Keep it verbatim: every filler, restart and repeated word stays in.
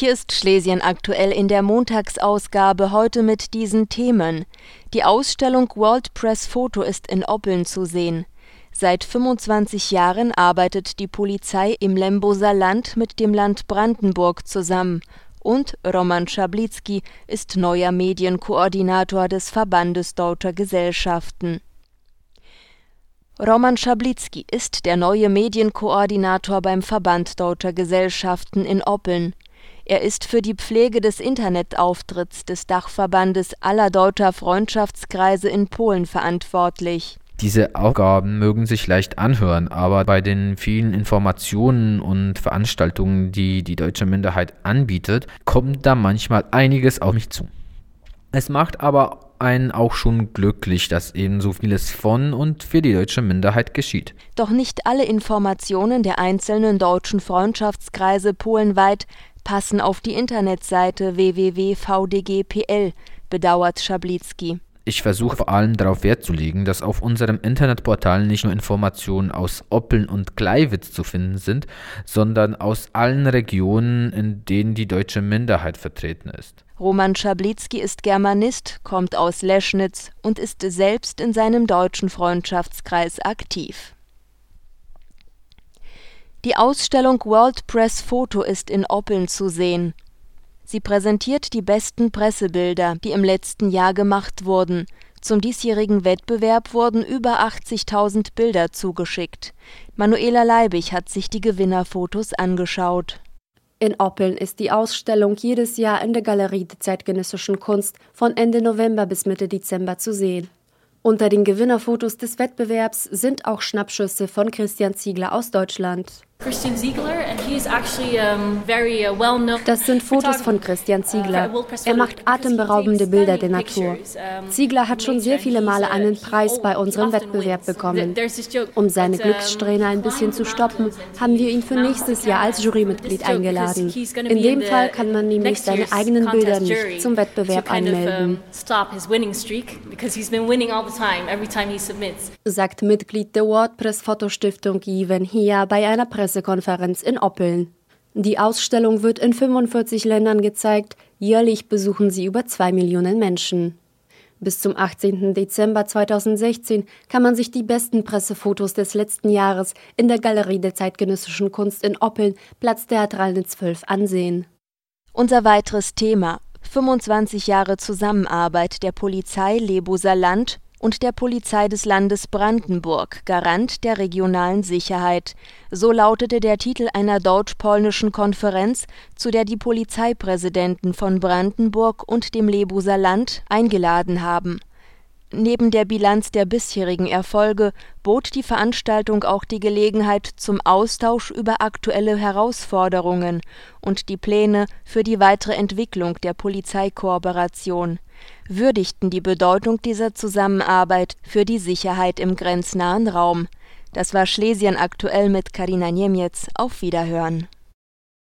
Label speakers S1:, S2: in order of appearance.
S1: Hier ist Schlesien aktuell in der Montagsausgabe, heute mit diesen Themen. Die Ausstellung World Press Photo ist in Oppeln zu sehen. Seit fünfundzwanzig Jahren arbeitet die Polizei im Lemboser Land mit dem Land Brandenburg zusammen. Und Roman Schablitzky ist neuer Medienkoordinator des Verbandes Deutscher Gesellschaften. Roman Schablitzky ist der neue Medienkoordinator beim Verband Deutscher Gesellschaften in Oppeln. Er ist für die Pflege des Internetauftritts des Dachverbandes aller deutscher Freundschaftskreise in Polen verantwortlich.
S2: Diese Aufgaben mögen sich leicht anhören, aber bei den vielen Informationen und Veranstaltungen, die die deutsche Minderheit anbietet, kommt da manchmal einiges auf mich zu. Es macht aber einen auch schon glücklich, dass eben so vieles von und für die deutsche Minderheit geschieht.
S1: Doch nicht alle Informationen der einzelnen deutschen Freundschaftskreise polenweit passen auf die Internetseite w w w punkt v d g punkt p l, bedauert Schablitzky.
S2: Ich versuche vor allem darauf Wert zu legen, dass auf unserem Internetportal nicht nur Informationen aus Oppeln und Gleiwitz zu finden sind, sondern aus allen Regionen, in denen die deutsche Minderheit vertreten ist.
S1: Roman Schablitzky ist Germanist, kommt aus Leschnitz und ist selbst in seinem deutschen Freundschaftskreis aktiv. Die Ausstellung World Press Photo ist in Oppeln zu sehen. Sie präsentiert die besten Pressebilder, die im letzten Jahr gemacht wurden. Zum diesjährigen Wettbewerb wurden über achtzigtausend Bilder zugeschickt. Manuela Leibig hat sich die Gewinnerfotos angeschaut.
S3: In Oppeln ist die Ausstellung jedes Jahr in der Galerie der zeitgenössischen Kunst von Ende November bis Mitte Dezember zu sehen. Unter den Gewinnerfotos des Wettbewerbs sind auch Schnappschüsse von Christian Ziegler aus Deutschland.
S4: Christian Ziegler, and he's actually um, very uh, well known.
S3: Das sind Fotos von Christian Ziegler. Er macht atemberaubende Bilder der Natur. Ziegler hat schon sehr viele Male einen Preis bei unserem Wettbewerb bekommen. Um seine Glückssträhne ein bisschen zu stoppen, haben wir ihn für nächstes Jahr als Jurymitglied eingeladen. In dem Fall kann man nämlich seine eigenen Bilder nicht zum Wettbewerb anmelden, sagt Mitglied der WordPress-Fotostiftung Ivan Hia bei einer Pressekonferenz in Oppeln. Die Ausstellung wird in fünfundvierzig Ländern gezeigt, jährlich besuchen sie über zwei Millionen Menschen. Bis zum achtzehnten Dezember zweitausendsechzehn kann man sich die besten Pressefotos des letzten Jahres in der Galerie der zeitgenössischen Kunst in Oppeln, Platz Theatralnitz zwölf, ansehen.
S1: Unser weiteres Thema: fünfundzwanzig Jahre Zusammenarbeit der Polizei Lemboser Land und der Polizei des Landes Brandenburg, Garant der regionalen Sicherheit. So lautete der Titel einer deutsch-polnischen Konferenz, zu der die Polizeipräsidenten von Brandenburg und dem Lemboser Land eingeladen haben. Neben der Bilanz der bisherigen Erfolge bot die Veranstaltung auch die Gelegenheit zum Austausch über aktuelle Herausforderungen und die Pläne für die weitere Entwicklung der Polizeikooperation, würdigten die Bedeutung dieser Zusammenarbeit für die Sicherheit im grenznahen Raum. Das war Schlesien aktuell mit Karina Niemiec. Auf Wiederhören.